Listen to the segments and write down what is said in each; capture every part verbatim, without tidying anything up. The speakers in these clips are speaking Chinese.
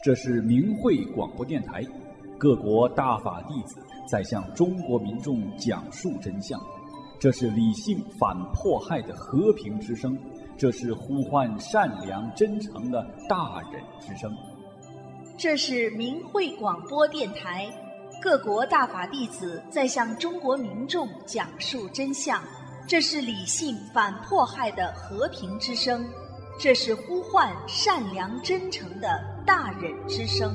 这是明慧广播电台，各国大法弟子在向中国民众讲述真相。这是理性反迫害的和平之声，这是呼唤善良真诚的大人之声。 这是明慧广播电台，各国大法弟子在向中国民众讲述真相。这是理性反迫害的和平之声，这是呼唤善良真诚的大人之声。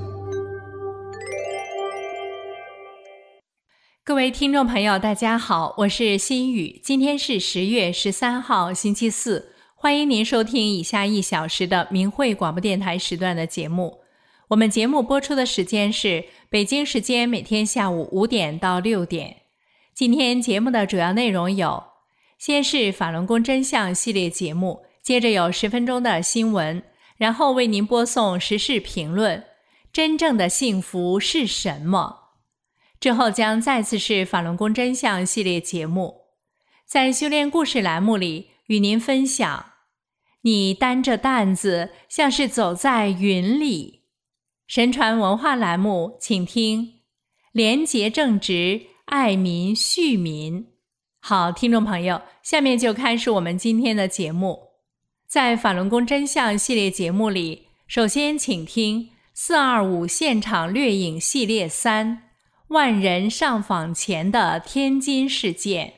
各位听众朋友大家好，我是心雨，今天是十月十三号星期四，欢迎您收听以下一小时的明慧广播电台时段的节目。我们节目播出的时间是北京时间每天下午五点到六点。今天节目的主要内容有：先是法轮功真相系列节目，接着有十分钟的新闻，然后为您播送时事评论，真正的幸福是什么？之后将再次是法轮功真相系列节目。在修炼故事栏目里与您分享，你担着担子像是走在云里。神传文化栏目请听廉洁正直，爱民恤民。好，听众朋友，下面就开始我们今天的节目。在法轮功真相系列节目里，首先请听四二五现场掠影系列三，万人上访前的天津事件。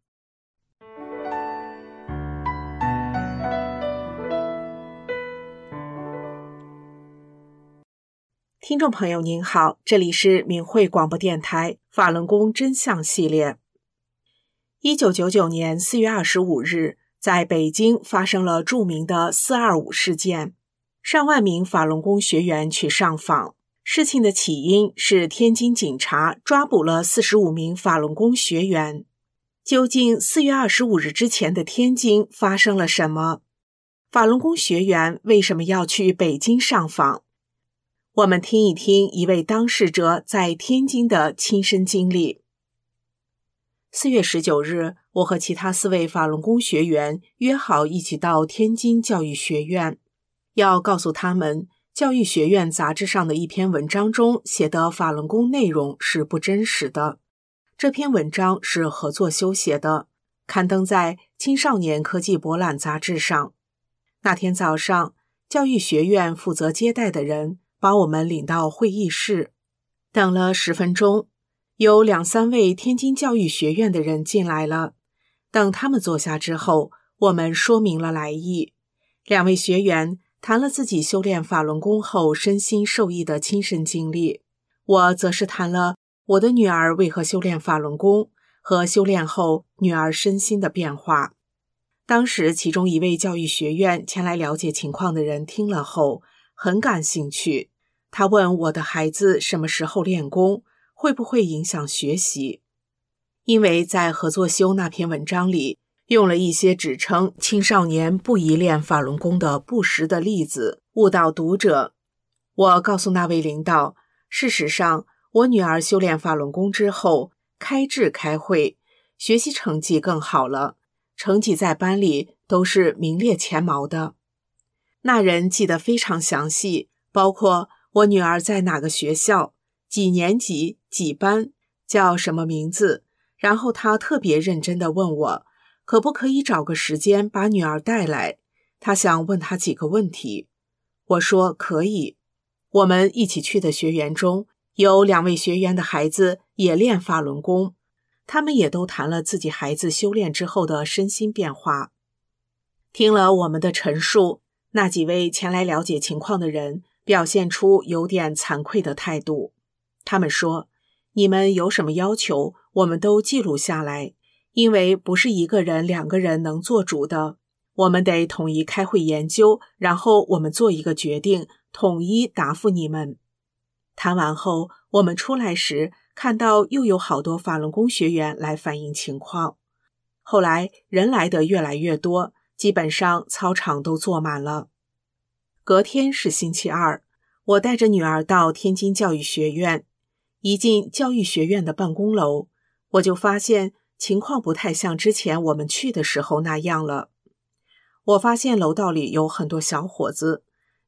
听众朋友您好，这里是明慧广播电台法轮功真相系列。一九九九年四月二十五日，在北京发生了著名的四二五事件，上万名法轮功学员去上访。事情的起因是天津警察抓捕了四十五名法轮功学员。究竟四月二十五日之前的天津发生了什么？法轮功学员为什么要去北京上访？我们听一听一位当事者在天津的亲身经历。四月十九日，我和其他四位法轮功学员约好一起到天津教育学院，要告诉他们教育学院杂志上的一篇文章中写的法轮功内容是不真实的。这篇文章是合作修写的，刊登在青少年科技博览杂志上。那天早上，教育学院负责接待的人把我们领到会议室，等了十分钟，有两三位天津教育学院的人进来了。等他们坐下之后，我们说明了来意。两位学员谈了自己修炼法轮功后身心受益的亲身经历，我则是谈了我的女儿为何修炼法轮功和修炼后女儿身心的变化。当时其中一位教育学院前来了解情况的人听了后很感兴趣，他问我的孩子什么时候练功，会不会影响学习。因为在合作修那篇文章里用了一些指称青少年不宜练法轮功的不实的例子，误导读者。我告诉那位领导，事实上我女儿修炼法轮功之后开智开慧，学习成绩更好了，成绩在班里都是名列前茅的。那人记得非常详细，包括我女儿在哪个学校，几年级几班，叫什么名字，然后他特别认真地问我可不可以找个时间把女儿带来，他想问她几个问题。我说可以。我们一起去的学员中有两位学员的孩子也练法轮功，他们也都谈了自己孩子修炼之后的身心变化。听了我们的陈述，那几位前来了解情况的人表现出有点惭愧的态度。他们说，你们有什么要求我们都记录下来，因为不是一个人两个人能做主的，我们得统一开会研究，然后我们做一个决定，统一答复你们。谈完后，我们出来时看到又有好多法轮功学员来反映情况。后来人来的越来越多，基本上操场都坐满了。隔天是星期二，我带着女儿到天津教育学院。一进教育学院的办公楼，我就发现情况不太像之前我们去的时候那样了。我发现楼道里有很多小伙子，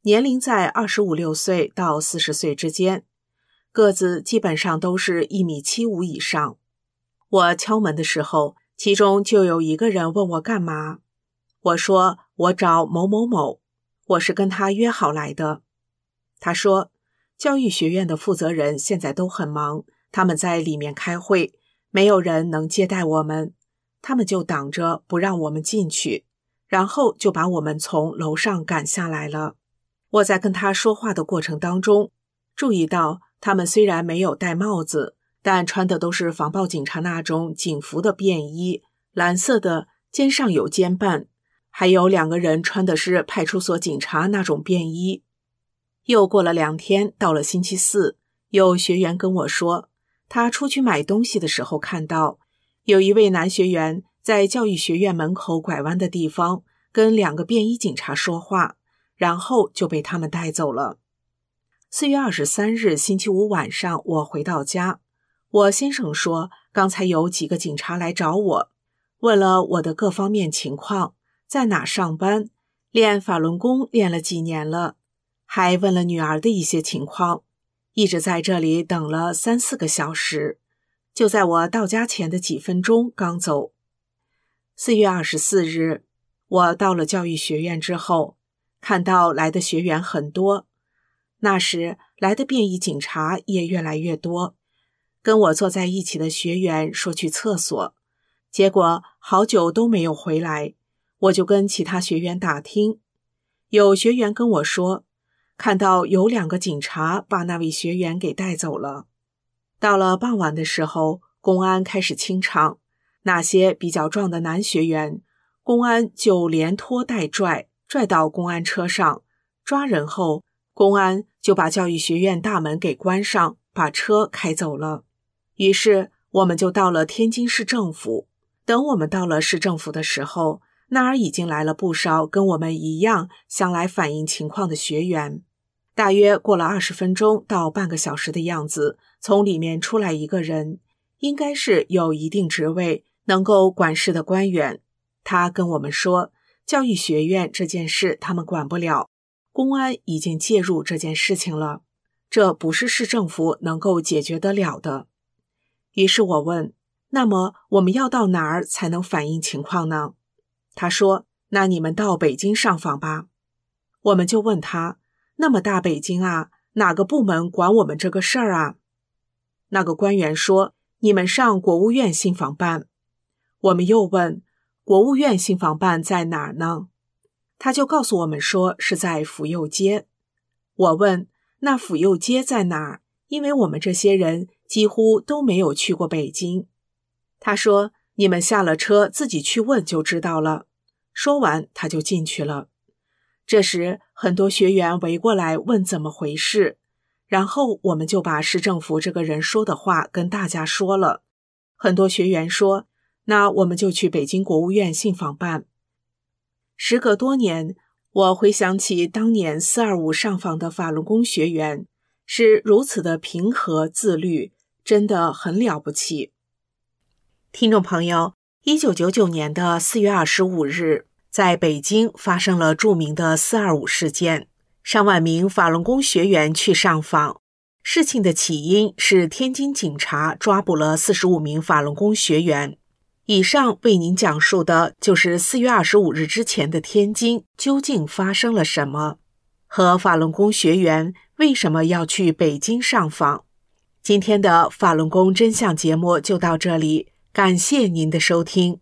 年龄在二十五六岁到四十岁之间，个子基本上都是一米七五以上。我敲门的时候，其中就有一个人问我干嘛。我说我找某某某，我是跟他约好来的。他说教育学院的负责人现在都很忙，他们在里面开会，没有人能接待我们，他们就挡着不让我们进去，然后就把我们从楼上赶下来了。我在跟他说话的过程当中，注意到他们虽然没有戴帽子，但穿的都是防暴警察那种警服的便衣，蓝色的，肩上有肩band，还有两个人穿的是派出所警察那种便衣。又过了两天，到了星期四，有学员跟我说，他出去买东西的时候看到，有一位男学员在教育学院门口拐弯的地方跟两个便衣警察说话，然后就被他们带走了。四月二十三日星期五晚上，我回到家，我先生说刚才有几个警察来找我，问了我的各方面情况，在哪上班，练法轮功练了几年了，还问了女儿的一些情况，一直在这里等了三四个小时，就在我到家前的几分钟刚走。四月二十四日，我到了教育学院之后，看到来的学员很多，那时来的便衣警察也越来越多。跟我坐在一起的学员说去厕所，结果好久都没有回来，我就跟其他学员打听，有学员跟我说，看到有两个警察把那位学员给带走了。到了傍晚的时候，公安开始清场，那些比较壮的男学员，公安就连拖带拽，拽到公安车上，抓人后，公安就把教育学院大门给关上，把车开走了。于是我们就到了天津市政府，等我们到了市政府的时候，那儿已经来了不少跟我们一样想来反映情况的学员。大约过了二十分钟到半个小时的样子，从里面出来一个人，应该是有一定职位能够管事的官员。他跟我们说，教育学院这件事他们管不了，公安已经介入这件事情了，这不是市政府能够解决得了的。于是我问，那么我们要到哪儿才能反映情况呢？他说，那你们到北京上访吧。我们就问他，那么大北京啊，哪个部门管我们这个事儿啊？那个官员说，你们上国务院信访办。我们又问，国务院信访办在哪儿呢？他就告诉我们说是在府右街。我问，那府右街在哪儿？因为我们这些人几乎都没有去过北京。他说，你们下了车自己去问就知道了。说完他就进去了。这时很多学员围过来问怎么回事，然后我们就把市政府这个人说的话跟大家说了。很多学员说，那我们就去北京国务院信访办。时隔多年，我回想起当年四二五上访的法轮功学员，是如此的平和自律，真的很了不起。听众朋友，一九九九年的四月二十五日，在北京发生了著名的四二五事件，上万名法轮功学员去上访。事情的起因是天津警察抓捕了四十五名法轮功学员。以上为您讲述的就是四月二十五日之前的天津究竟发生了什么，和法轮功学员为什么要去北京上访。今天的法轮功真相节目就到这里，感谢您的收听。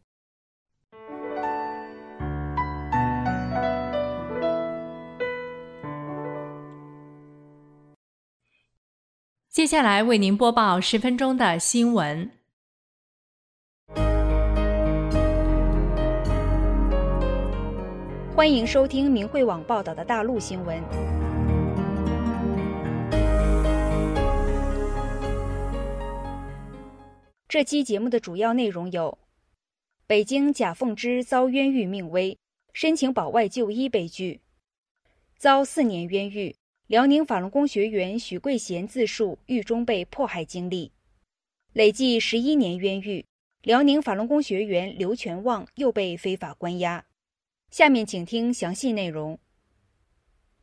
接下来为您播报十分钟的新闻。 欢迎收听明慧网报道的大陆新闻。这期节目的主要内容有：北京贾凤芝遭冤狱命危，申请保外就医被拒；遭四年冤狱，辽宁法轮功学员许桂贤自述狱中被迫害经历；累计十一年冤狱，辽宁法轮功学员刘全旺又被非法关押。下面请听详细内容。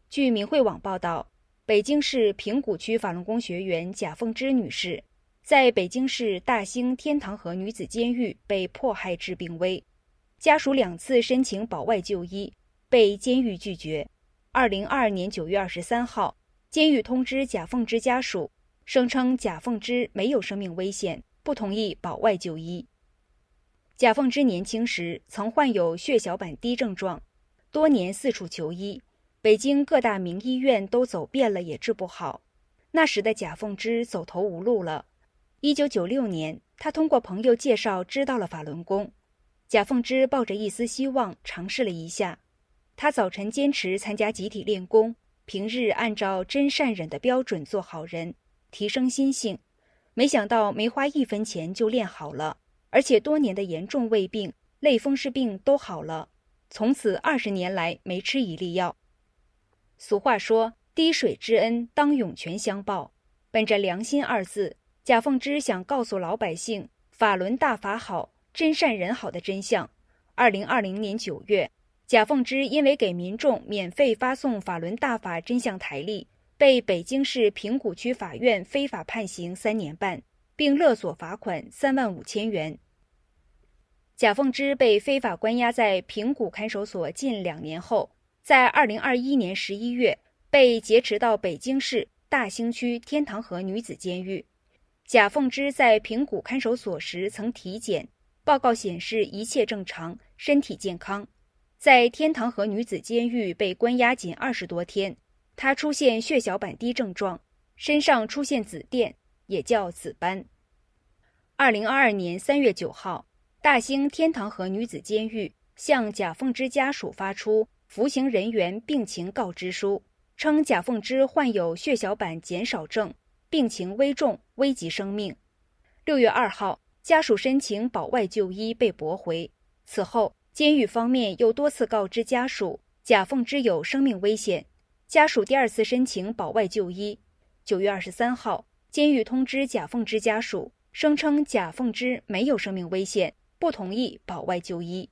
据明慧网报道，北京市平谷区法轮功学员贾凤芝女士在北京市大兴天堂河女子监狱被迫害致病危，家属两次申请保外就医，被监狱拒绝。二零二二年九月二十三号，监狱通知贾凤芝家属，声称贾凤芝没有生命危险，不同意保外就医。贾凤芝年轻时曾患有血小板低症状，多年四处求医，北京各大名医院都走遍了也治不好。那时的贾凤芝走投无路了。一九九六年，她通过朋友介绍知道了法轮功。贾凤芝抱着一丝希望尝试了一下，她早晨坚持参加集体练功，平日按照真善忍的标准做好人，提升心性。没想到没花一分钱就练好了，而且多年的严重胃病、类风湿病都好了，从此二十年来没吃一粒药。俗话说，滴水之恩当涌泉相报。本着良心二字，贾凤芝想告诉老百姓法轮大法好，真善人好的真相。二零二零年九月，贾凤芝因为给民众免费发送法轮大法真相台历，被北京市平谷区法院非法判刑三年半，并勒索罚款三万五千元。贾凤芝被非法关押在平谷看守所近两年后，在二零二一年十一月被劫持到北京市大兴区天堂河女子监狱。贾凤芝在平谷看守所时曾体检，报告显示一切正常，身体健康。在天堂河女子监狱被关押仅二十多天，她出现血小板低症状，身上出现紫癜，也叫紫斑。二零二二年三月九号，大兴天堂河女子监狱向贾凤芝家属发出服刑人员病情告知书，称贾凤芝患有血小板减少症，病情危重，危及生命。六月二号，家属申请保外就医被驳回。此后，监狱方面又多次告知家属贾凤芝有生命危险，家属第二次申请保外就医。九月二十三号，监狱通知贾凤芝家属，声称贾凤芝没有生命危险，不同意保外就医。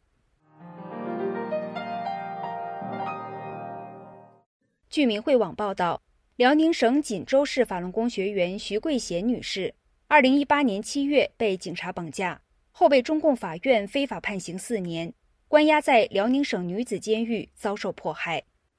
据明慧网报道，辽宁省锦州市法轮功学员徐桂贤女士，二零一八年七月被警察绑架，后被中共法院非法判刑四年，关押在辽宁省女子监狱遭受迫害。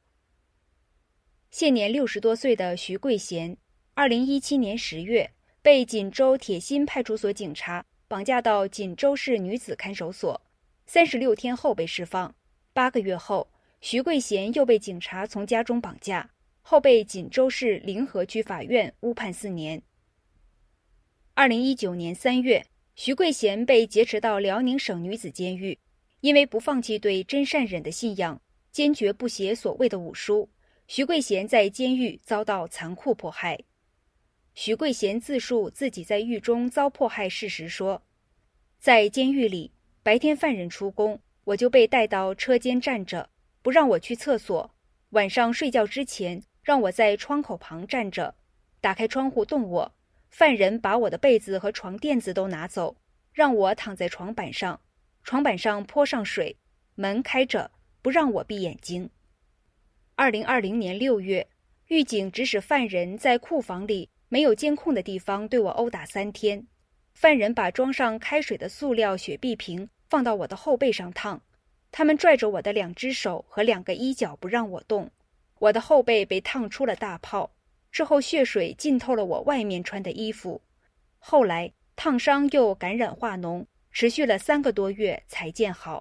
现年六十多岁的徐桂贤，二零一七年十月被锦州铁心派出所警察绑架到锦州市女子看守所，三十六天后被释放。八个月后，徐桂贤又被警察从家中绑架，后被锦州市临河区法院误判四年。二零一九年三月，徐桂贤被劫持到辽宁省女子监狱，因为不放弃对真善忍的信仰，坚决不写所谓的武书，徐桂贤在监狱遭到残酷迫害。徐桂贤自述自己在狱中遭迫害事时说，在监狱里，白天犯人出宫，我就被带到车间站着，不让我去厕所，晚上睡觉之前让我在窗口旁站着，打开窗户动我，犯人把我的被子和床垫子都拿走，让我躺在床板上，床板上泼上水，门开着，不让我闭眼睛。二零二零年六月，狱警指使犯人在库房里没有监控的地方对我殴打三天，犯人把装上开水的塑料雪碧瓶放到我的后背上烫，他们拽着我的两只手和两个衣角不让我动，我的后背被烫出了大泡，之后血水浸透了我外面穿的衣服，后来烫伤又感染化脓，持续了三个多月才见好。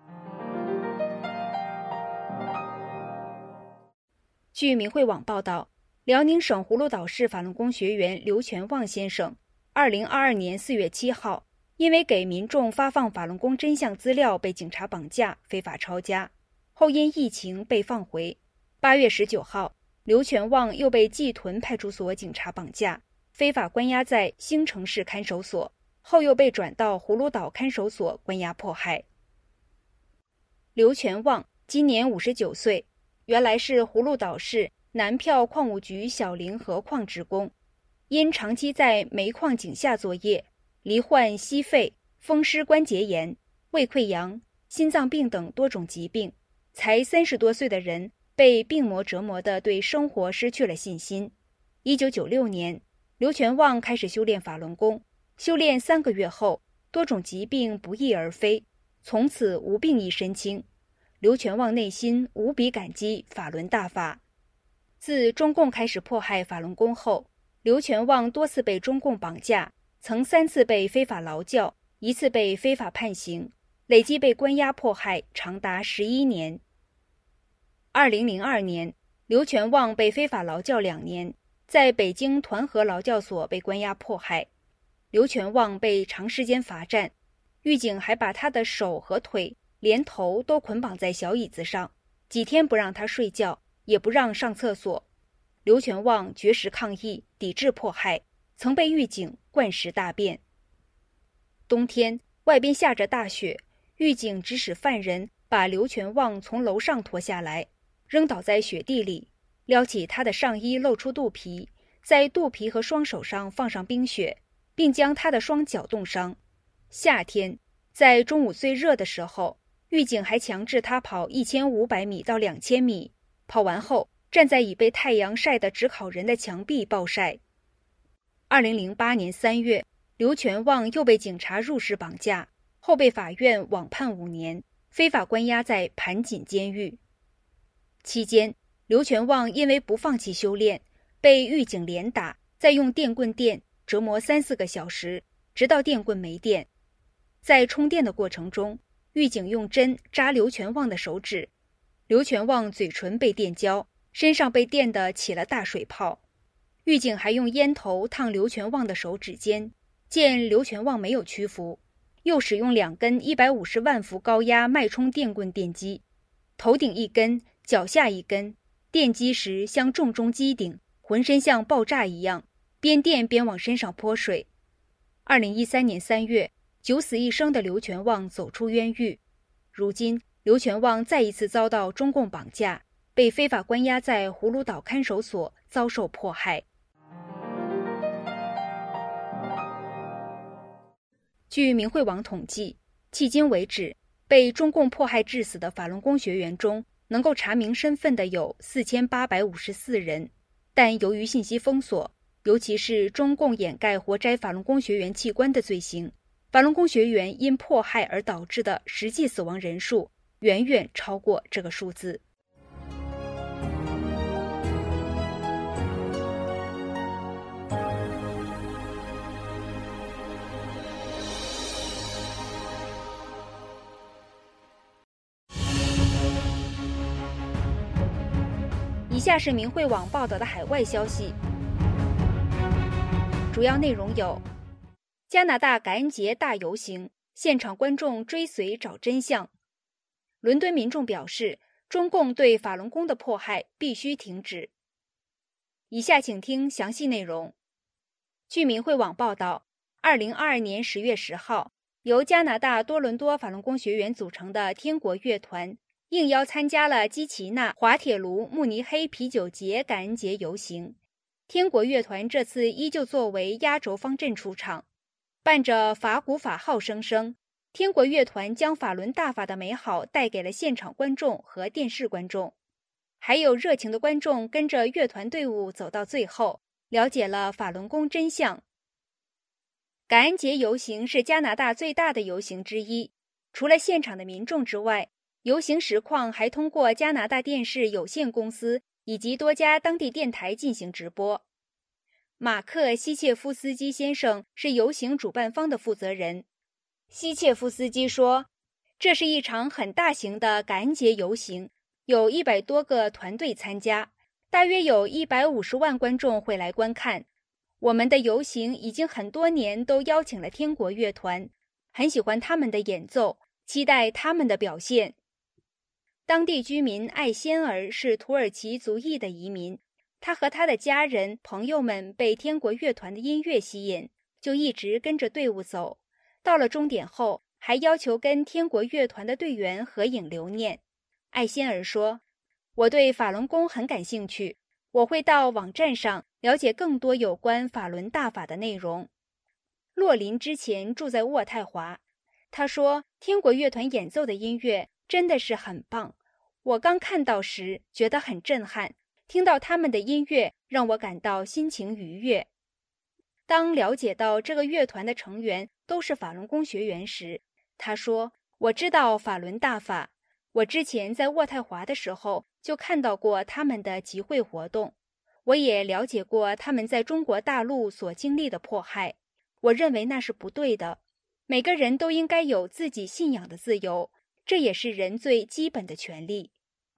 据明慧网报道，辽宁省葫芦岛市法轮功学员刘全旺先生，二零二二年四月七号，因为给民众发放法轮功真相资料被警察绑架，非法抄家，后因疫情被放回。八月十九号，刘全旺又被济屯派出所警察绑架，非法关押在兴城市看守所，后又被转到葫芦岛看守所关押迫害。刘全旺今年五十九岁，原来是葫芦岛市南票矿务局小凌河矿职工，因长期在煤矿井下作业，罹患矽肺、风湿关节炎、胃溃疡、心脏病等多种疾病，才三十多岁的人被病魔折磨的对生活失去了信心。一九九六年，刘全旺开始修炼法轮功，修炼三个月后，多种疾病不翼而飞，从此无病一身轻。刘全旺内心无比感激法轮大法。自中共开始迫害法轮功后，刘全旺多次被中共绑架，曾三次被非法劳教，一次被非法判刑，累计被关押迫害长达十一年。二零零二年，刘全旺被非法劳教两年，在北京团河劳教所被关押迫害。刘全旺被长时间罚站，狱警还把他的手和腿连头都捆绑在小椅子上，几天不让他睡觉，也不让上厕所。刘全旺绝食抗议，抵制迫害，曾被狱警灌食大便。冬天，外边下着大雪，狱警指使犯人把刘全旺从楼上拖下来，扔倒在雪地里，撩起他的上衣露出肚皮，在肚皮和双手上放上冰雪，并将他的双脚冻伤。夏天，在中午最热的时候，狱警还强制他跑一千五百米到两千米，跑完后站在已被太阳晒得直烤人的墙壁暴晒。二零零八年三月，刘全旺又被警察入室绑架，后被法院网判五年，非法关押在盘锦监狱。期间，刘全旺因为不放弃修炼，被狱警连打，再用电棍电折磨三四个小时，直到电棍没电。在充电的过程中，狱警用针扎刘全旺的手指，刘全旺嘴唇被电焦，身上被电得起了大水泡。狱警还用烟头烫刘全旺的手指尖，见刘全旺没有屈服，又使用两根一百五十万伏高压脉冲电棍电击，头顶一根，脚下一根，电击时像重中击顶，浑身像爆炸一样，边电边往身上泼水。二零一三年三月，九死一生的刘全旺走出冤狱。如今，刘全旺再一次遭到中共绑架，被非法关押在葫芦岛看守所，遭受迫害。据明慧网统计，迄今为止，被中共迫害致死的法轮功学员中，能够查明身份的有四千八百五十四人，但由于信息封锁，尤其是中共掩盖活摘法轮功学员器官的罪行，法轮功学员因迫害而导致的实际死亡人数远远超过这个数字。以下是明慧网报道的海外消息，主要内容有：加拿大感恩节大游行，现场观众追随找真相；伦敦民众表示，中共对法轮功的迫害必须停止。以下请听详细内容。据明慧网报道，二零二二年十月十号，由加拿大多伦多法轮功学员组成的天国乐团应邀参加了基奇纳滑铁卢慕尼黑啤酒节感恩节游行。天国乐团这次依旧作为压轴方阵出场，伴着法鼓法号声声，天国乐团将法轮大法的美好带给了现场观众和电视观众。还有热情的观众跟着乐团队伍走到最后，了解了法轮功真相。感恩节游行是加拿大最大的游行之一，除了现场的民众之外，游行实况还通过加拿大电视有限公司以及多家当地电台进行直播。马克·希切夫斯基先生是游行主办方的负责人。希切夫斯基说，这是一场很大型的感恩节游行，有一百多个团队参加，大约有一百五十万观众会来观看。我们的游行已经很多年都邀请了天国乐团，很喜欢他们的演奏，期待他们的表现。当地居民艾仙儿是土耳其族裔的移民，他和他的家人、朋友们被天国乐团的音乐吸引，就一直跟着队伍走。到了终点后，还要求跟天国乐团的队员合影留念。艾仙儿说，我对法轮功很感兴趣，我会到网站上了解更多有关法轮大法的内容。洛林之前住在渥太华，他说天国乐团演奏的音乐真的是很棒， 我刚看到时觉得很震撼，听到他们的音乐让我感到心情愉悦。当了解到这个乐团的成员都是法轮功学员时，他说，我知道法轮大法，我之前在渥太华的时候就看到过他们的集会活动，我也了解过他们在中国大陆所经历的迫害，我认为那是不对的。每个人都应该有自己信仰的自由，这也是人最基本的权利。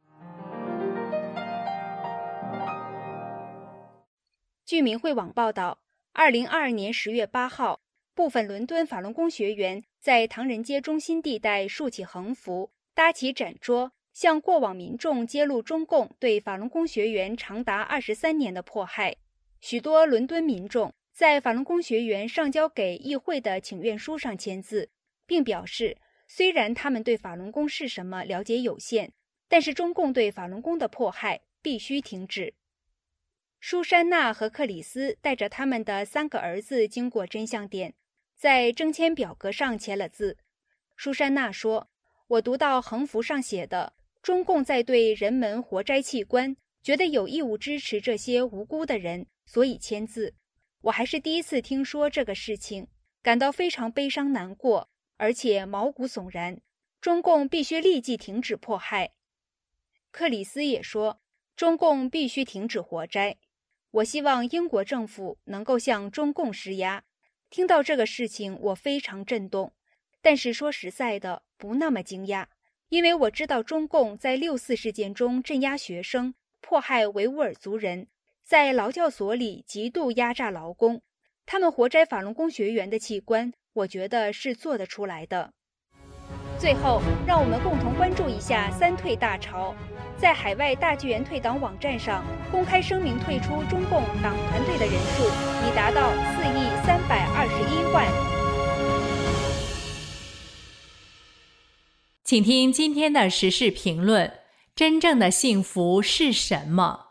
据明慧网报道，二零二二年十月八号，部分伦敦法轮功学员在唐人街中心地带竖起横幅，搭起展桌，向过往民众揭露中共对法轮功学员长达二十三年的迫害。许多伦敦民众在法轮功学员上交给议会的请愿书上签字，并表示，虽然他们对法轮功是什么了解有限，但是中共对法轮功的迫害必须停止。舒珊娜和克里斯带着他们的三个儿子经过真相点，在征签表格上签了字。舒珊娜说，我读到横幅上写的中共在对人们活摘器官，觉得有义务支持这些无辜的人，所以签字。我还是第一次听说这个事情，感到非常悲伤难过，而且毛骨悚然。中共必须立即停止迫害。克里斯也说，中共必须停止活摘。我希望英国政府能够向中共施压。听到这个事情，我非常震动，但是说实在的，不那么惊讶，因为我知道中共在六四事件中镇压学生，迫害维吾尔族人，在劳教所里极度压榨劳工，他们活摘法轮功学员的器官，我觉得是做得出来的。最后，让我们共同关注一下三退大潮。在海外大纪元退党网站上公开声明退出中共党团队的人数已达到四亿三百二十一万。 请听今天的时事评论：真正的幸福是什么？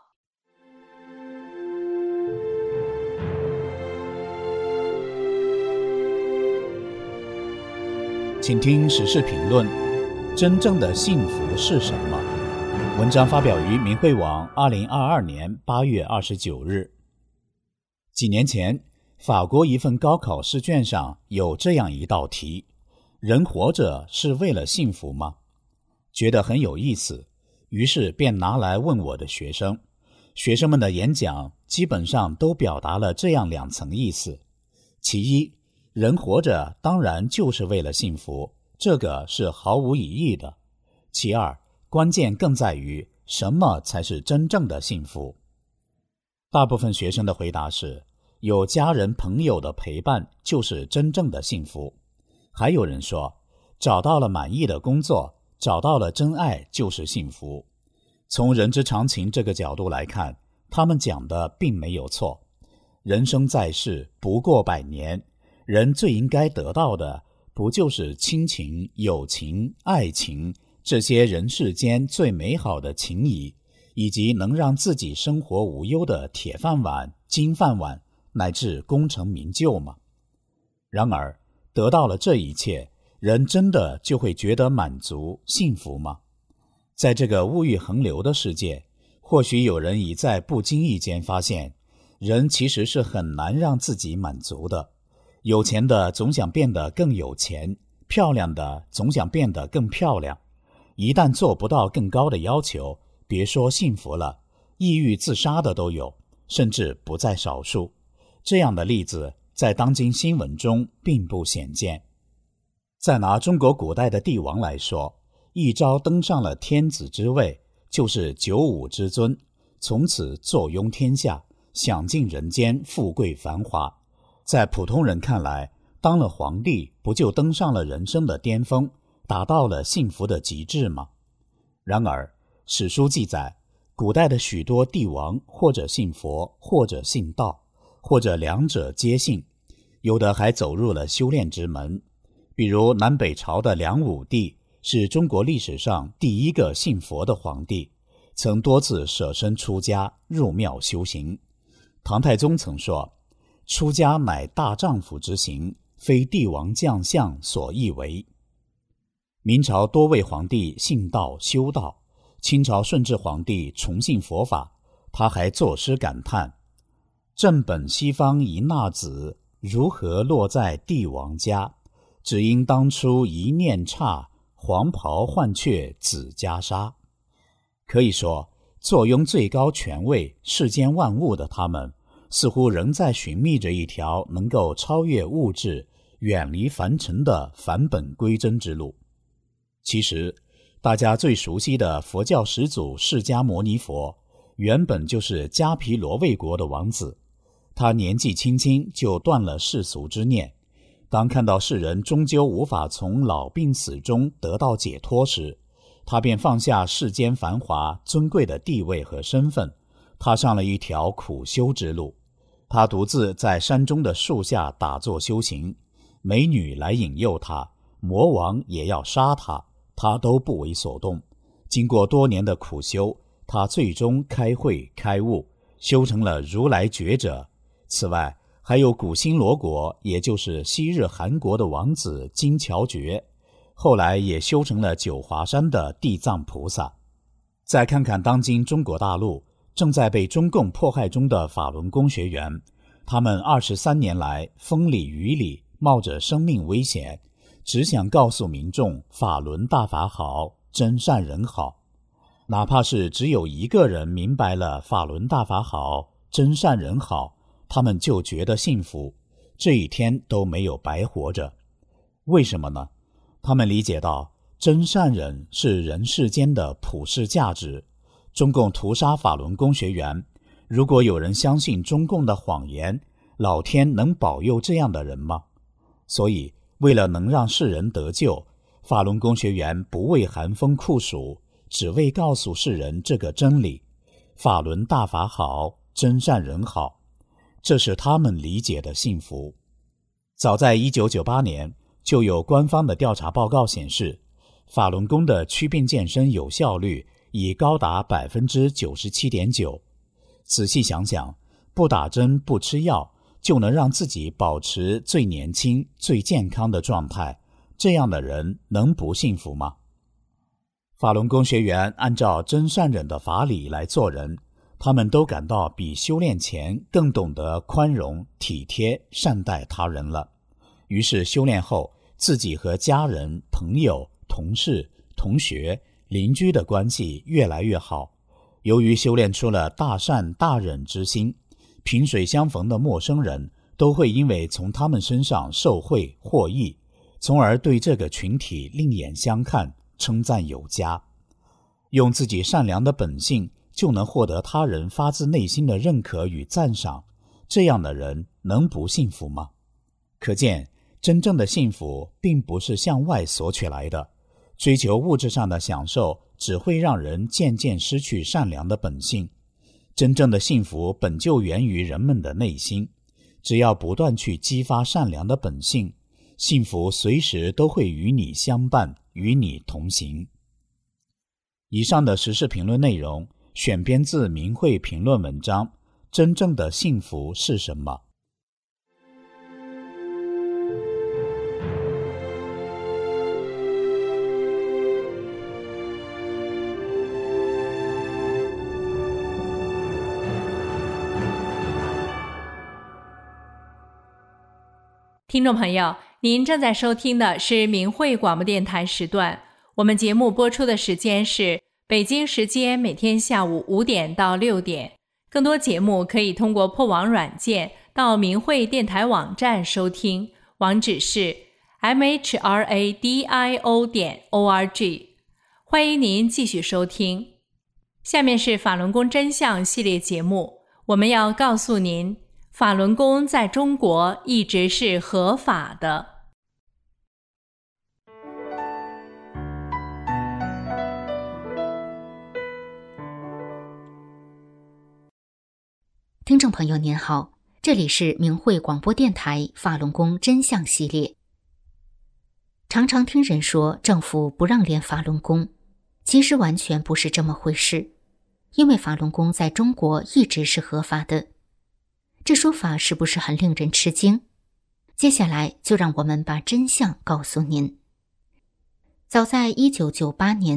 请听时事评论：真正的幸福是什么？文章发表于明慧网二零二二年八月二十九日。几年前，法国一份高考试卷上有这样一道题：人活着是为了幸福吗？觉得很有意思，于是便拿来问我的学生。学生们的演讲基本上都表达了这样两层意思：其一，人活着当然就是为了幸福，这个是毫无疑义的；其二，关键更在于什么才是真正的幸福。大部分学生的回答是，有家人朋友的陪伴就是真正的幸福。还有人说，找到了满意的工作，找到了真爱就是幸福。从人之常情这个角度来看，他们讲的并没有错。人生在世不过百年，人最应该得到的不就是亲情、友情、爱情，这些人世间最美好的情谊，以及能让自己生活无忧的铁饭碗、金饭碗，乃至功成名就吗？然而，得到了这一切，人真的就会觉得满足、幸福吗？在这个物欲横流的世界，或许有人已在不经意间发现，人其实是很难让自己满足的。有钱的总想变得更有钱，漂亮的总想变得更漂亮。一旦做不到更高的要求，别说幸福了，抑郁自杀的都有，甚至不在少数。这样的例子在当今新闻中并不鲜见。再拿中国古代的帝王来说，一朝登上了天子之位，就是九五之尊，从此坐拥天下，享尽人间富贵繁华。在普通人看来，当了皇帝不就登上了人生的巅峰，达到了幸福的极致吗？然而，史书记载，古代的许多帝王或者信佛，或者信道，或者两者皆信，有的还走入了修炼之门。比如南北朝的梁武帝是中国历史上第一个信佛的皇帝，曾多次舍身出家，入庙修行。唐太宗曾说，出家乃大丈夫之行，非帝王将相所易为。明朝多位皇帝信道修道， 清朝顺治皇帝崇信佛法，他还作诗感叹：正本西方一纳子，如何落在帝王家？只因当初一念差，黄袍换却紫袈裟。可以说，坐拥最高权位、世间万物的他们，似乎仍在寻觅着一条能够超越物质、远离凡尘的返本归真之路。其实，大家最熟悉的佛教始祖释迦牟尼佛，原本就是迦毗罗卫国的王子。他年纪轻轻就断了世俗之念，当看到世人终究无法从老病死中得到解脱时，他便放下世间繁华尊贵的地位和身份，踏上了一条苦修之路。他独自在山中的树下打坐修行，美女来引诱他，魔王也要杀他，他都不为所动。经过多年的苦修，他最终开慧开悟，修成了如来觉者。此外，还有古新罗国，也就是昔日韩国的王子金乔觉，后来也修成了九华山的地藏菩萨。再看看当今中国大陆正在被中共迫害中的法轮功学员，他们二十三年来风里雨里，冒着生命危险，只想告诉民众法轮大法好，真善人好。哪怕是只有一个人明白了法轮大法好，真善人好，他们就觉得幸福，这一天都没有白活着。为什么呢？他们理解到真善忍是人世间的普世价值。中共屠杀法轮功学员，如果有人相信中共的谎言，老天能保佑这样的人吗？所以为了能让世人得救，法轮功学员不畏寒风酷暑，只为告诉世人这个真理：法轮大法好，真善人好。这是他们理解的幸福。早在一九九八年，就有官方的调查报告显示，法轮功的祛病健身有效率已高达 百分之九十七点九。 仔细想想，不打针不吃药就能让自己保持最年轻最健康的状态，这样的人能不幸福吗？法轮功学员按照真善忍的法理来做人，他们都感到比修炼前更懂得宽容、体贴、善待他人了。于是修炼后，自己和家人、朋友、同事、同学、邻居的关系越来越好。由于修炼出了大善大忍之心，萍水相逢的陌生人都会因为从他们身上受惠获益，从而对这个群体另眼相看，称赞有加。用自己善良的本性就能获得他人发自内心的认可与赞赏，这样的人能不幸福吗？可见，真正的幸福并不是向外索取来的，追求物质上的享受只会让人渐渐失去善良的本性。真正的幸福本就源于人们的内心，只要不断去激发善良的本性，幸福随时都会与你相伴，与你同行。以上的时事评论内容选编自明慧评论文章《真正的幸福是什么》。 听众朋友，您正在收听的是明慧广播电台时段，我们节目播出的时间是北京时间每天下午五点到六点。更多节目可以通过破网软件到明慧电台网站收听，网址是 m h r a d i o 点 o r g。 欢迎您继续收听。下面是法轮功真相系列节目，我们要告诉您，法轮功在中国一直是合法的。 听众朋友您好，这里是明慧广播电台法轮功真相系列。常常听人说政府不让练法轮功，其实完全不是这么回事，因为法轮功在中国一直是合法的。这说法是不是很令人吃惊？接下来就让我们把真相告诉您。早在一九九八年，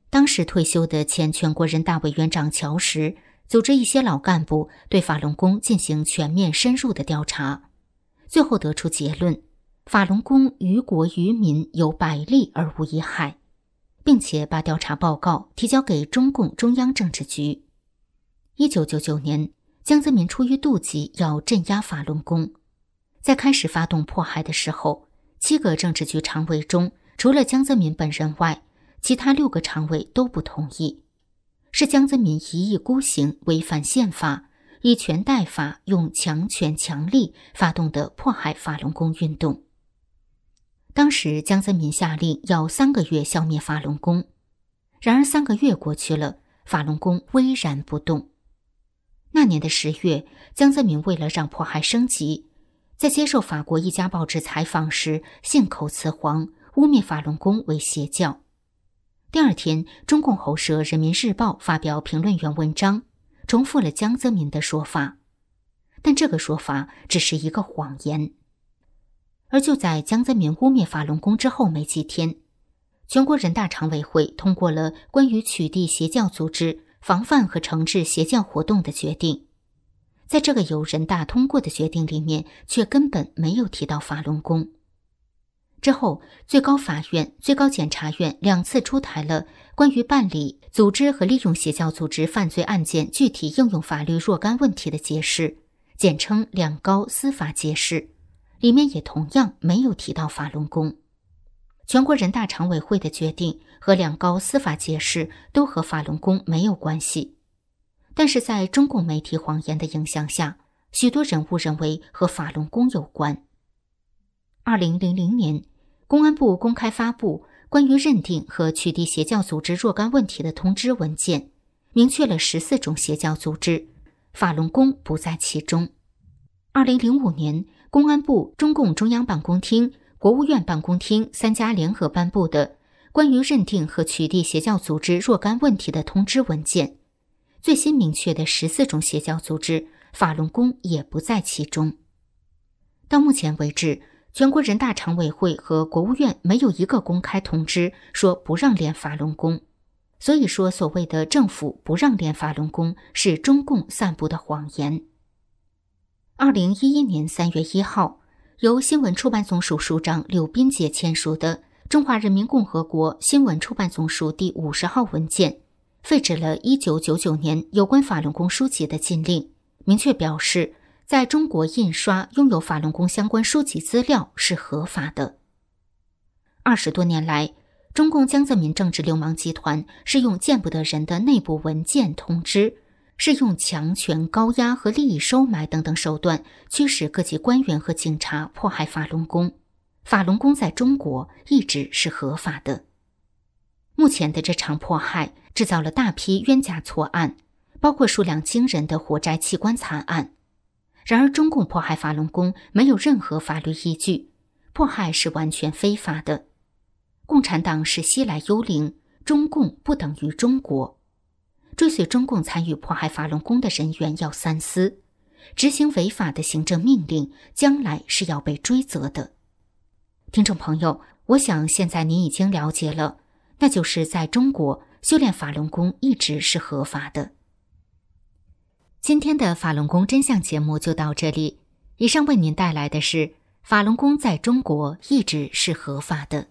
当时退休的前全国人大委员长乔石组织一些老干部对法轮功进行全面深入的调查，最后得出结论：法轮功于国于民有百利而无一害，并且把调查报告提交给中共中央政治局。一九九九年，江泽民出于妒忌要镇压法轮功，在开始发动迫害的时候，七个政治局常委中，除了江泽民本人外，其他六个常委都不同意，是江泽民一意孤行，违反宪法，以权代法，用强权强力发动的迫害法轮功运动。当时江泽民下令要三个月消灭法轮功，然而三个月过去了，法轮功巍然不动。那年的十月，江泽民为了让迫害升级，在接受法国一家报纸采访时信口雌黄，污蔑法轮功为邪教。第二天，中共喉舌《人民日报》发表评论员文章，重复了江泽民的说法，但这个说法只是一个谎言。而就在江泽民污蔑法轮功之后没几天，全国人大常委会通过了关于取缔邪教组织、防范和惩治邪教活动的决定。在这个由人大通过的决定里面，却根本没有提到法轮功。之后，最高法院、最高检察院两次出台了关于办理、组织和利用邪教组织犯罪案件具体应用法律若干问题的解释，简称两高司法解释，里面也同样没有提到法轮功。全国人大常委会的决定和两高司法解释都和法轮功没有关系，但是在中共媒体谎言的影响下，许多人误认为和法轮功有关。二零零零年，公安部公开发布关于认定和取缔邪教组织若干问题的通知文件，明确了十四种邪教组织，法轮功不在其中。二零零五年，公安部、中共中央办公厅、国务院办公厅三家联合颁布的关于认定和取缔邪教组织若干问题的通知文件，最新明确的十四种邪教组织，法轮功也不在其中。到目前为止，全国人大常委会和国务院没有一个公开通知说不让练法轮功，所以说所谓的政府不让练法轮功是中共散布的谎言。二零一一年三月一号，由新闻出版总署署长柳斌杰签署的《中华人民共和国新闻出版总署第五十号文件》，废止了一九九九年有关法轮功书籍的禁令，明确表示在中国印刷拥有法轮功相关书籍资料是合法的。二十多年来，中共江泽民政治流氓集团是用见不得人的内部文件通知，是用强权高压和利益收买等等手段驱使各级官员和警察迫害法轮功。法轮功在中国一直是合法的。目前的这场迫害制造了大批冤假错案，包括数量惊人的活摘器官惨案。然而中共迫害法轮功没有任何法律依据，迫害是完全非法的。共产党是西来幽灵，中共不等于中国。追随中共参与迫害法轮功的人员要三思，执行违法的行政命令，将来是要被追责的。听众朋友，我想现在您已经了解了，那就是在中国修炼法轮功一直是合法的。今天的法轮功真相节目就到这里，以上为您带来的是法轮功在中国一直是合法的。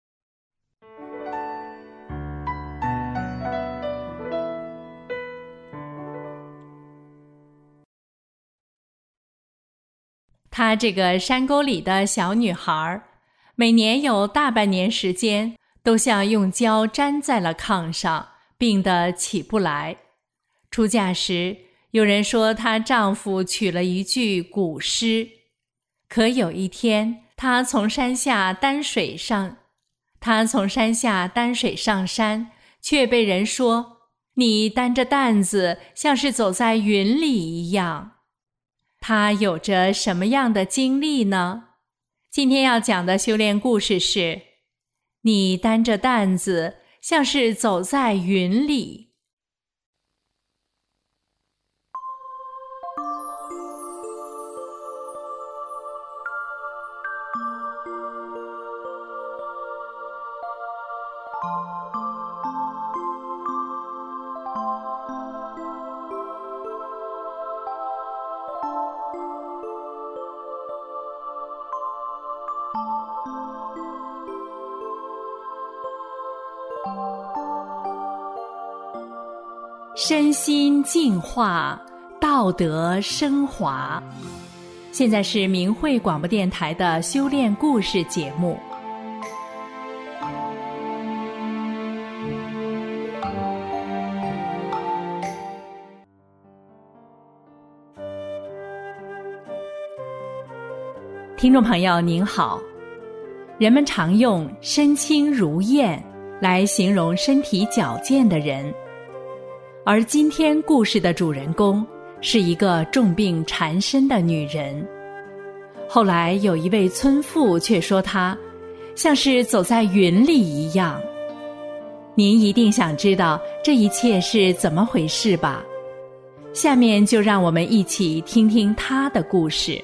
她这个山沟里的小女孩，每年有大半年时间都像用胶粘在了炕上，病得起不来。出嫁时，有人说她丈夫取了一句古诗，可有一天，她从山下担水上，她从山下担水上山，却被人说，你担着担子像是走在云里一样。她有着什么样的经历呢？今天要讲的修炼故事是，你担着担子像是走在云里。 身心净化，道德升华。现在是明慧广播电台的修炼故事节目。听众朋友您好，人们常用身轻如燕来形容身体矫健的人，而今天故事的主人公是一个重病缠身的女人。后来有一位村妇却说她像是走在云里一样。您一定想知道这一切是怎么回事吧？下面就让我们一起听听她的故事。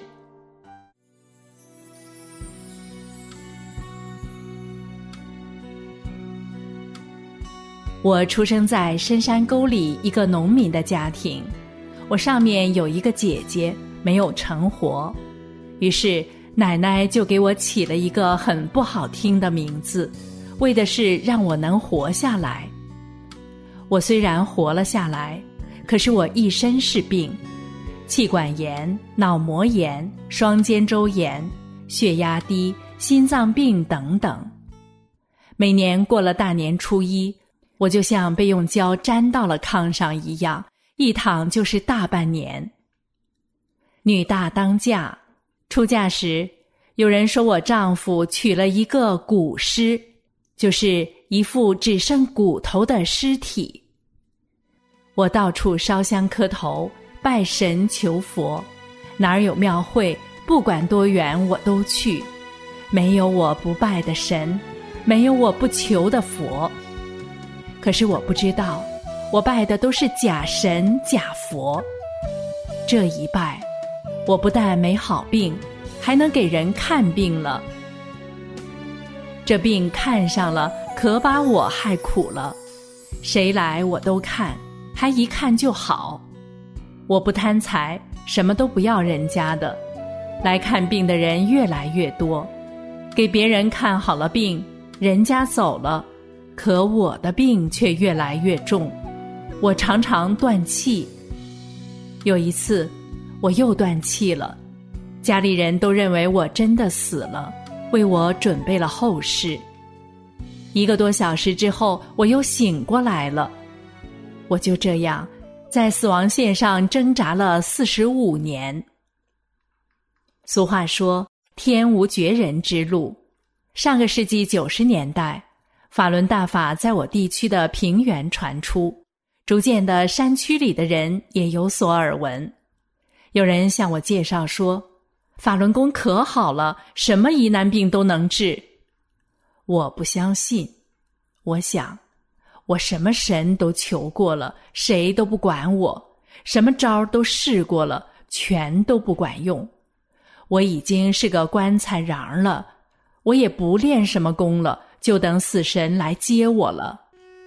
我出生在深山沟里一个农民的家庭，我上面有一个姐姐没有成活，于是奶奶就给我起了一个很不好听的名字，为的是让我能活下来。我虽然活了下来，可是我一身是病，气管炎、脑膜炎、双肩周炎、血压低、心脏病等等。每年过了大年初一，我就像被用胶粘到了炕上一样，一躺就是大半年。女大当嫁，出嫁时有人说我丈夫娶了一个骨尸，就是一副只剩骨头的尸体。我到处烧香磕头，拜神求佛，哪儿有庙会，不管多远我都去，没有我不拜的神，没有我不求的佛。可是我不知道，我拜的都是假神假佛。这一拜，我不但没好病，还能给人看病了。这病看上了，可把我害苦了。谁来我都看，还一看就好。我不贪财，什么都不要人家的。来看病的人越来越多，给别人看好了病，人家走了，可我的病却越来越重，我常常断气。有一次，我又断气了，家里人都认为我真的死了，为我准备了后事。一个多小时之后，我又醒过来了。我就这样，在死亡线上挣扎了四十五年。俗话说，天无绝人之路。上个世纪九十年代，法轮大法在我地区的平原传出，逐渐的山区里的人也有所耳闻。有人向我介绍说，法轮功可好了，什么疑难病都能治。我不相信，我想，我什么神都求过了，谁都不管我，什么招都试过了，全都不管用。我已经是个棺材瓤了，我也不练什么功了，就等死神来接我了。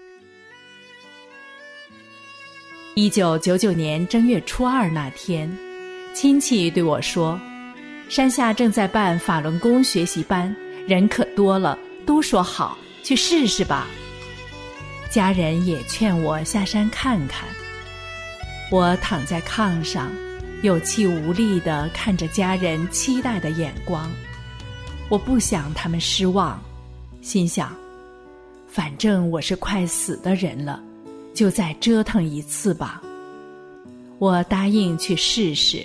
一九九九年正月初二那天，亲戚对我说，山下正在办法轮功学习班，人可多了，都说好，去试试吧。家人也劝我下山看看。我躺在炕上，有气无力地看着家人期待的眼光，我不想他们失望，心想，反正我是快死的人了，就再折腾一次吧。我答应去试试。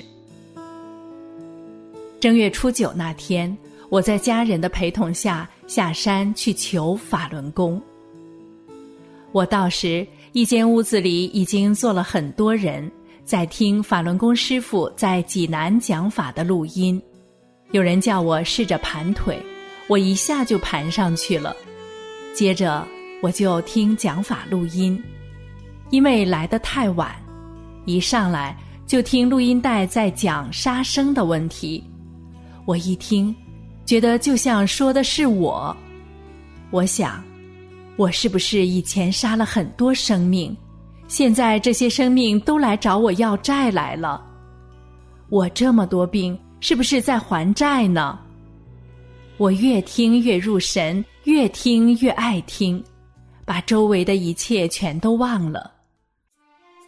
正月初九那天，我在家人的陪同下下山去求法轮功。我到时，一间屋子里已经坐了很多人，在听法轮功师傅在济南讲法的录音。有人叫我试着盘腿，我一下就盘上去了。接着我就听讲法录音，因为来得太晚，一上来就听录音带在讲杀生的问题。我一听，觉得就像说的是我。我想，我是不是以前杀了很多生命，现在这些生命都来找我要债来了？我这么多病，是不是在还债呢？我越听越入神，越听越爱听，把周围的一切全都忘了。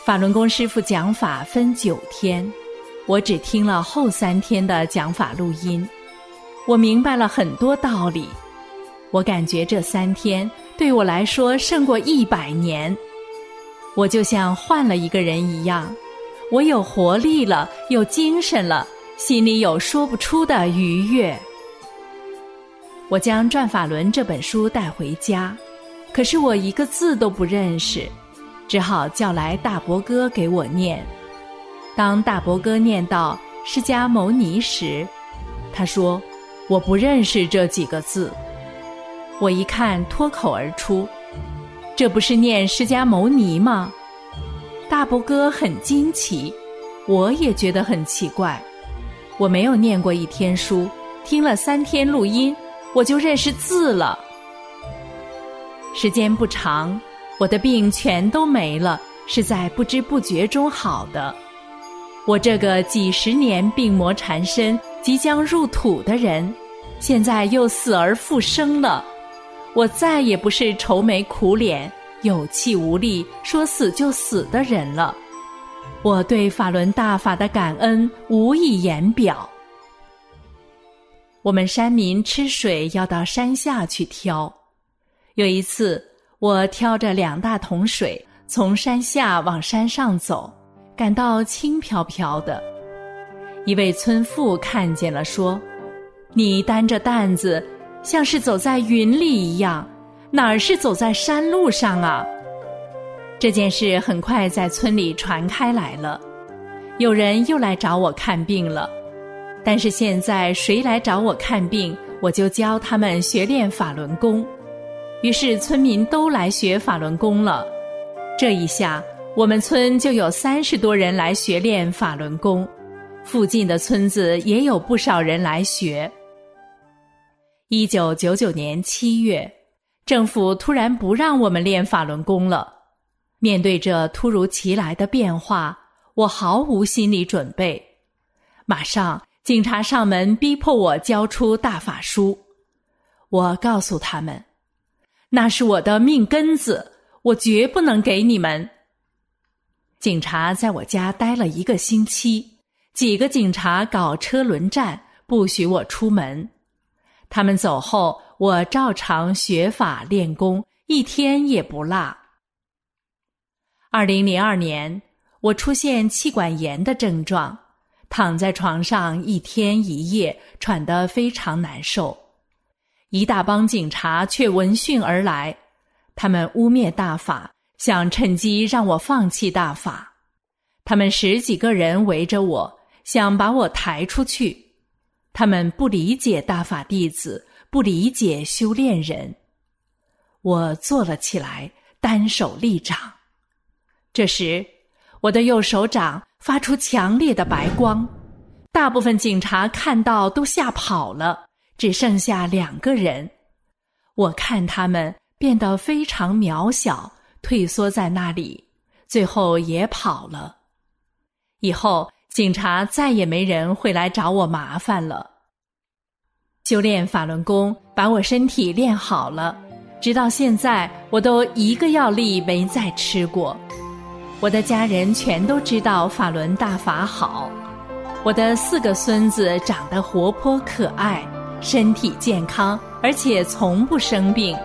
法轮功师父讲法分九天，我只听了后三天的讲法录音，我明白了很多道理。我感觉这三天对我来说胜过一百年，我就像换了一个人一样，我有活力了，有精神了，心里有说不出的愉悦。我将《转法轮》这本书带回家，可是我一个字都不认识，只好叫来大伯哥给我念。当大伯哥念到释迦牟尼时，他说我不认识这几个字。我一看脱口而出，这不是念释迦牟尼吗？大伯哥很惊奇，我也觉得很奇怪。我没有念过一天书，听了三天录音，我就认识字了。时间不长，我的病全都没了，是在不知不觉中好的。我这个几十年病魔缠身、即将入土的人，现在又死而复生了。我再也不是愁眉苦脸、有气无力、说死就死的人了。我对法轮大法的感恩无以言表。我们山民吃水要到山下去挑。有一次，我挑着两大桶水从山下往山上走，感到轻飘飘的。一位村妇看见了，说：“你担着担子，像是走在云里一样，哪儿是走在山路上啊？”这件事很快在村里传开来了，有人又来找我看病了。但是现在谁来找我看病，我就教他们学练法轮功。于是村民都来学法轮功了。这一下，我们村就有三十多人来学练法轮功，附近的村子也有不少人来学。一九九九年七月，政府突然不让我们练法轮功了。面对这突如其来的变化，我毫无心理准备。马上，警察上门逼迫我交出大法书。我告诉他们，那是我的命根子，我绝不能给你们。警察在我家待了一个星期，几个警察搞车轮战，不许我出门。他们走后，我照常学法练功，一天也不落。二零零二年，我出现气管炎的症状，躺在床上一天一夜，喘得非常难受。一大帮警察却闻讯而来，他们污蔑大法，想趁机让我放弃大法。他们十几个人围着我，想把我抬出去。他们不理解大法弟子，不理解修炼人。我坐了起来，单手立掌。这时，我的右手掌发出强烈的白光，大部分警察看到都吓跑了，只剩下两个人。我看他们变得非常渺小，退缩在那里，最后也跑了。以后警察再也没人会来找我麻烦了。修炼法轮功把我身体练好了，直到现在我都一个药粒没再吃过。我的家人全都知道法轮大法好，我的四个孙子长得活泼可爱，身体健康，而且从不生病。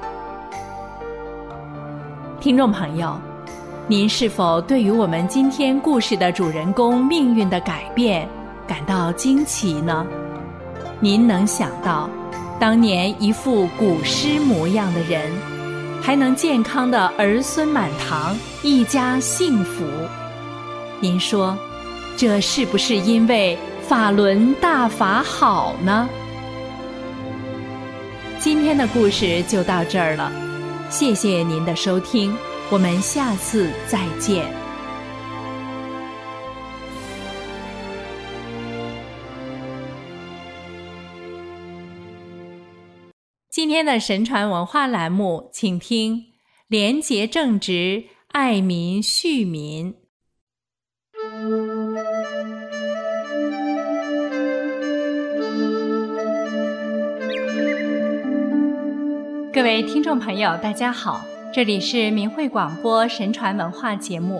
听众朋友，您是否对于我们今天故事的主人公命运的改变感到惊奇呢？您能想到，当年一副古尸模样的人，还能健康的儿孙满堂，一家幸福？您说，这是不是因为法轮大法好呢？今天的故事就到这儿了，谢谢您的收听，我们下次再见。今天的神传文化栏目，请听廉洁正直，爱民恤民。各位听众朋友，大家好，这里是明慧广播神传文化节目，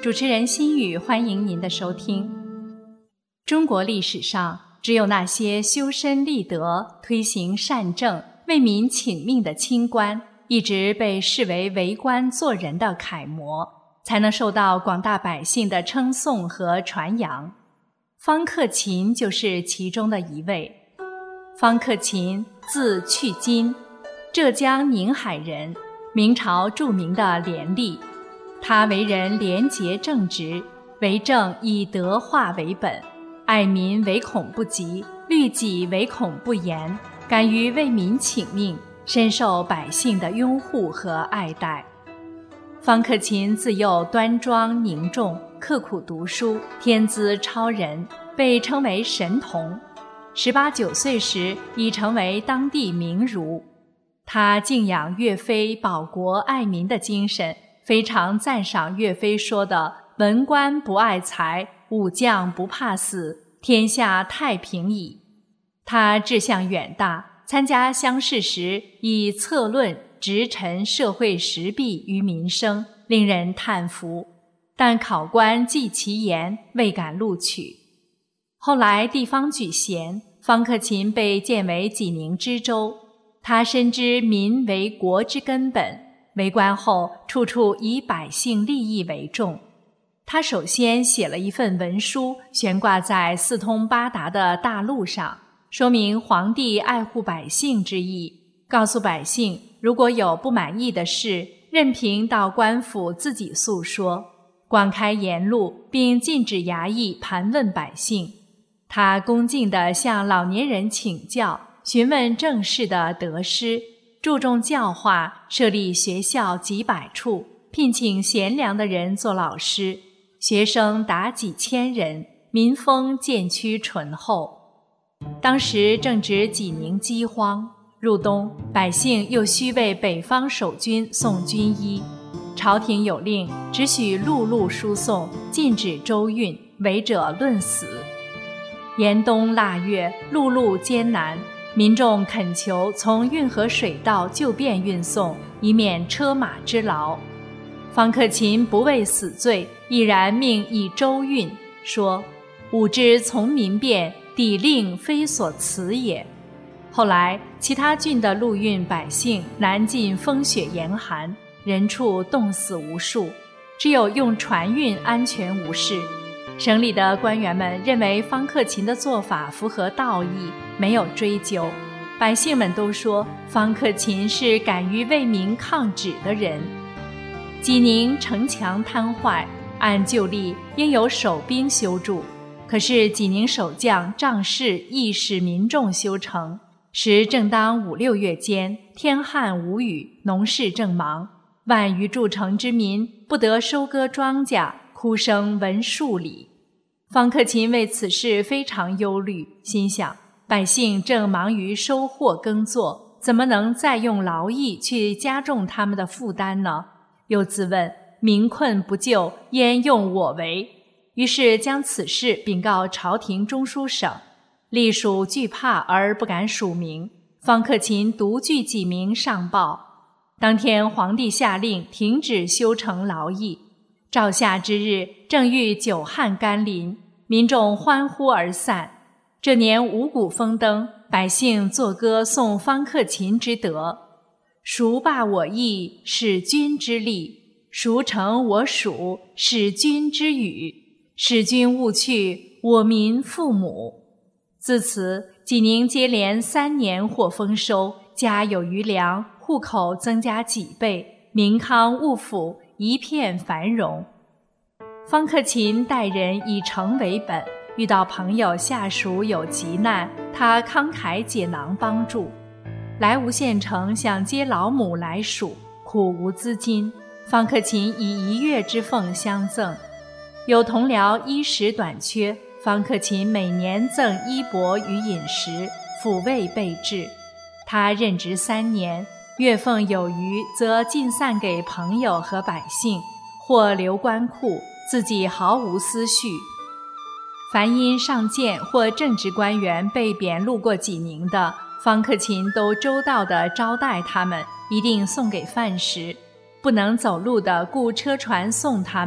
主持人心语，欢迎您的收听。中国历史上，只有那些修身立德、推行善政、为民请命的清官，一直被视为为官做人的楷模，才能受到广大百姓的称颂和传扬。方克勤就是其中的一位。方克勤，字去金，浙江宁海人，明朝著名的廉吏。他为人廉洁正直，为政以德化为本，爱民唯恐不及，律己唯恐不严，敢于为民请命，深受百姓的拥护和爱戴。方克勤自幼端庄凝重，刻苦读书，天资超人，被称为神童。十八九岁时已成为当地名儒。他敬仰岳飞保国爱民的精神，非常赞赏岳飞说的文官不爱财，武将不怕死，天下太平矣。他志向远大，参加乡试时以策论直陈社会时弊于民生，令人叹服，但考官记其言，未敢录取。后来地方举贤，方克勤被荐为济宁知州。他深知民为国之根本，为官后处处以百姓利益为重。他首先写了一份文书，悬挂在四通八达的大路上，说明皇帝爱护百姓之意，告诉百姓如果有不满意的事，任凭到官府自己诉说，广开言路，并禁止衙役盘问百姓。他恭敬地向老年人请教，询问政事的得失，注重教化，设立学校几百处，聘请贤良的人做老师，学生达几千人，民风渐趋淳厚。当时正值济宁饥荒，入冬，百姓又需为北方守军送军衣，朝廷有令，只许陆路输送，禁止州运，违者论死。严冬腊月，陆路艰难，民众恳求从运河水道就便运送，以免车马之劳。方克勤不畏死罪，毅然命以州运，说：“吾之从民变，抵令非所辞也。”后来其他郡的陆运百姓难尽风雪严寒，人畜冻死无数，只有用船运安全无事。省里的官员们认为方克勤的做法符合道义，没有追究。百姓们都说方克勤是敢于为民抗旨的人。济宁城墙瘫坏，按旧例应有守兵修筑，可是济宁守将仗势亦使民众修城。时正当五六月间，天旱无雨，农事正忙，万余筑城之民不得收割庄稼，哭声闻数里。方克勤为此事非常忧虑，心想百姓正忙于收获耕作，怎么能再用劳役去加重他们的负担呢？又自问民困不救，焉用我为？于是将此事禀告朝廷中书省，隶属惧怕而不敢署名。方克勤独具几名上报。当天皇帝下令停止修城劳役。兆夏之日，正遇久旱甘霖，民众欢呼而散。这年五谷丰登，百姓作歌颂方克勤之德：孰罢我役，使君之力；孰成我属，使君之语；使君勿去，我民父母。自此，济宁接连三年获丰收，家有余粮，户口增加几倍，民康物阜，一片繁荣。方克勤待人以诚为本，遇到朋友下属有急难，他慷慨解囊帮助。来吴县城想接老母来蜀，苦无资金，方克勤以一月之俸相赠。有同僚衣食短缺，方克勤每年赠衣帛与饮食，抚慰备至。他任职三年，月俸有余则尽散给朋友和百姓，或留官库，自己毫无思绪。凡因上谏或正职官员被贬路过济宁的，方克勤都周到地招待他们，一定送给饭食；不能走路的雇车船送他们，并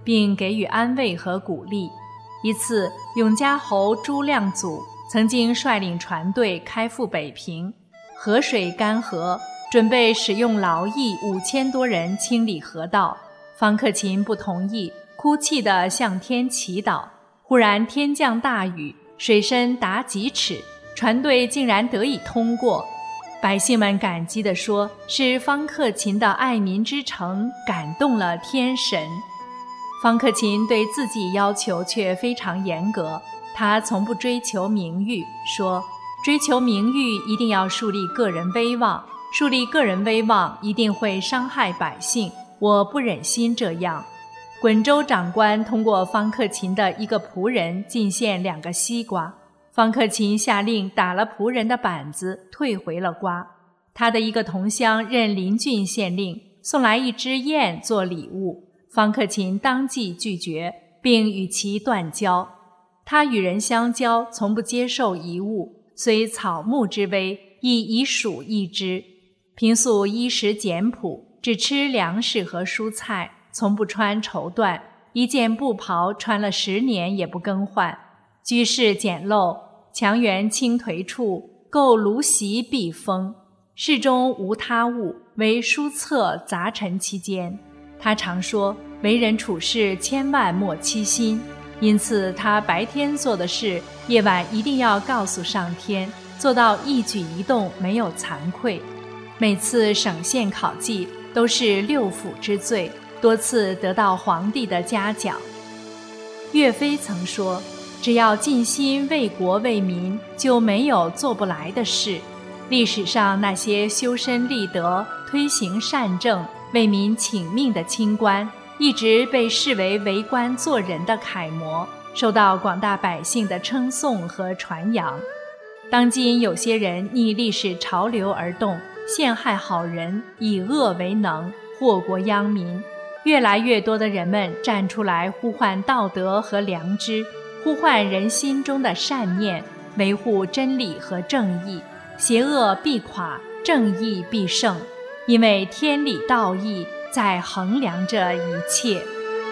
并给予安慰和鼓励。一次，永嘉侯朱亮祖曾经率领船队开赴北平，河水干涸，准备使用劳役五千多人清理河道。方克勤不同意，哭泣地向天祈祷。忽然天降大雨，水深达几尺，船队竟然得以通过。百姓们感激地说，是方克勤的爱民之诚感动了天神。方克勤对自己要求却非常严格，他从不追求名誉，说追求名誉一定要树立个人威望，树立个人威望一定会伤害百姓，我不忍心这样。滚州长官通过方克勤的一个仆人进献两个西瓜，方克勤下令打了仆人的板子，退回了瓜。他的一个同乡任临郡县令，送来一只雁做礼物，方克勤当即拒绝，并与其断交。他与人相交，从不接受遗物，虽草木之危，亦以黍易之。平素衣食简朴，只吃粮食和蔬菜，从不穿绸缎，一件布袍穿了十年也不更换。居室简陋，墙垣倾颓处，构芦席避风，室中无他物，唯书册杂陈其间。他常说，为人处事千万莫欺心，因此他白天做的事，夜晚一定要告诉上天，做到一举一动没有惭愧。每次省县考绩都是六府之最，多次得到皇帝的嘉奖。岳飞曾说，只要尽心为国为民，就没有做不来的事。历史上那些修身立德、推行善政、为民请命的清官，一直被视为为官做人的楷模，受到广大百姓的称颂和传扬。当今有些人逆历史潮流而动，陷害好人，以恶为能，祸国殃民。越来越多的人们站出来呼唤道德和良知，呼唤人心中的善念，维护真理和正义，邪恶必垮，正义必胜，因为天理道义在衡量着一切。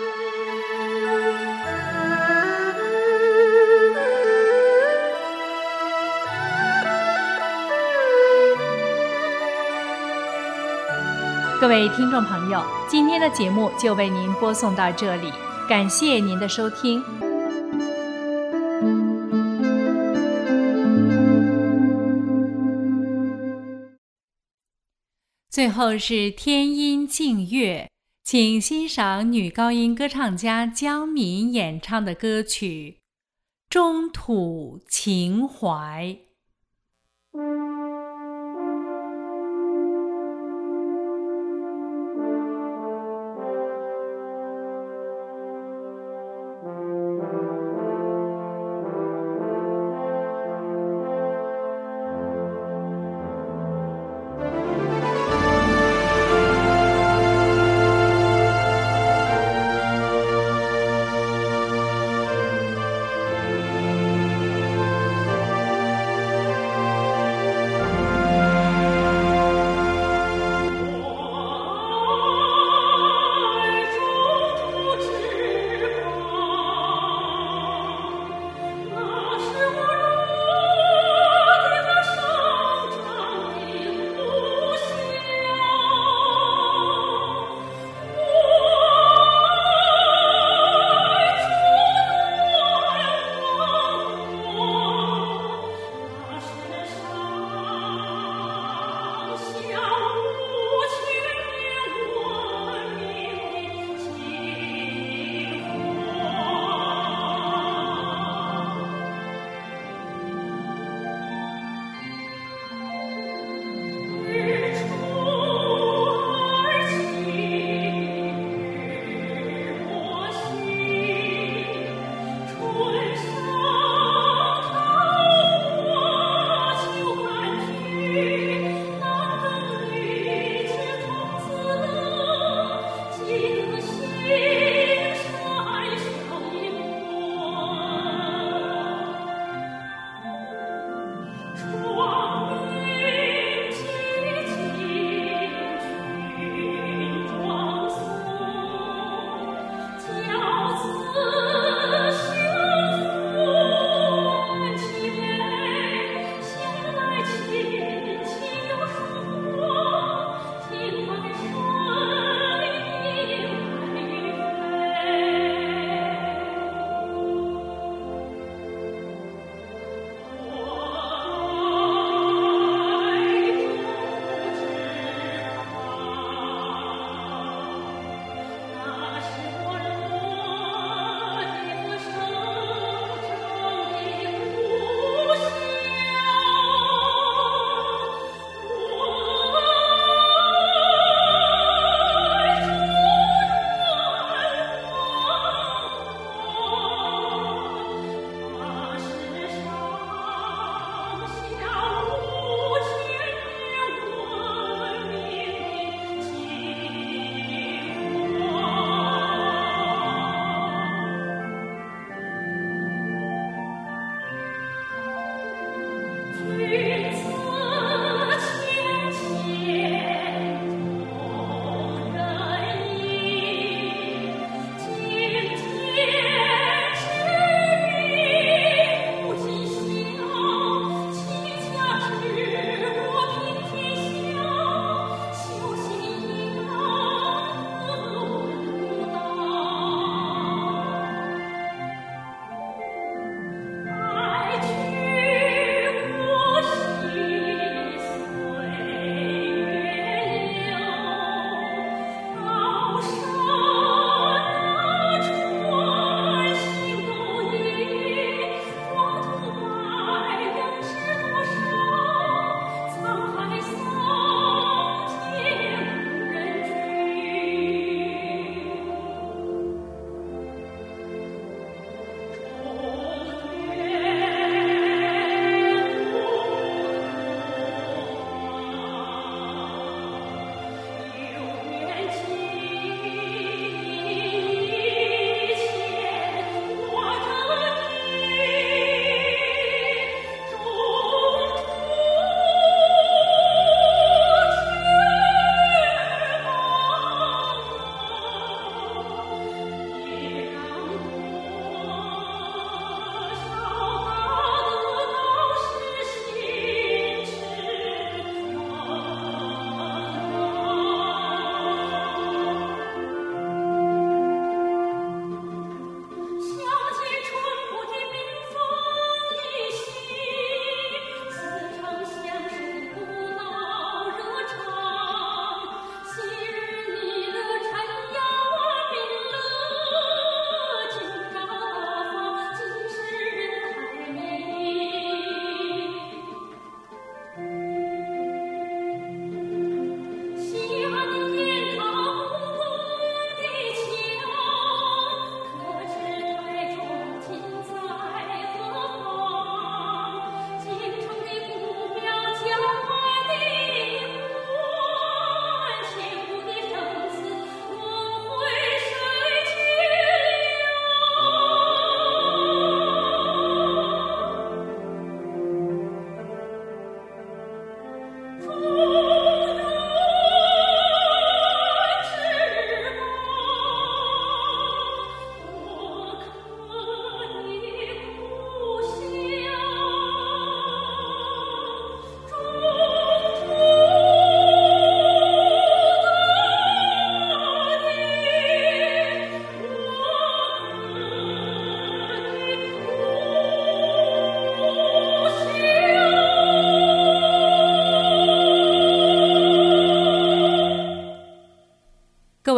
各位听众朋友，今天的节目就为您播送到这里，感谢您的收听。最后是天音静月，请欣赏女高音歌唱家江敏演唱的歌曲《中土情怀》。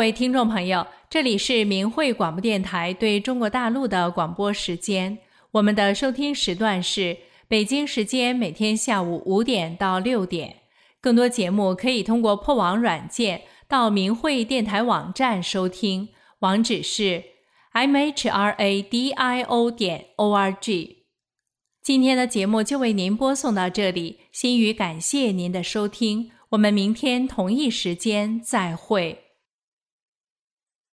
位听众朋友，这里是明慧广播电台对中国大陆的广播时间，我们的收听时段是北京时间每天下午五点到六点。更多节目可以通过破网软件到明慧电台网站收听，网址是 m h r a d i o 点 o r g。 今天的节目就为您播送到这里，心语感谢您的收听，我们明天同一时间再会。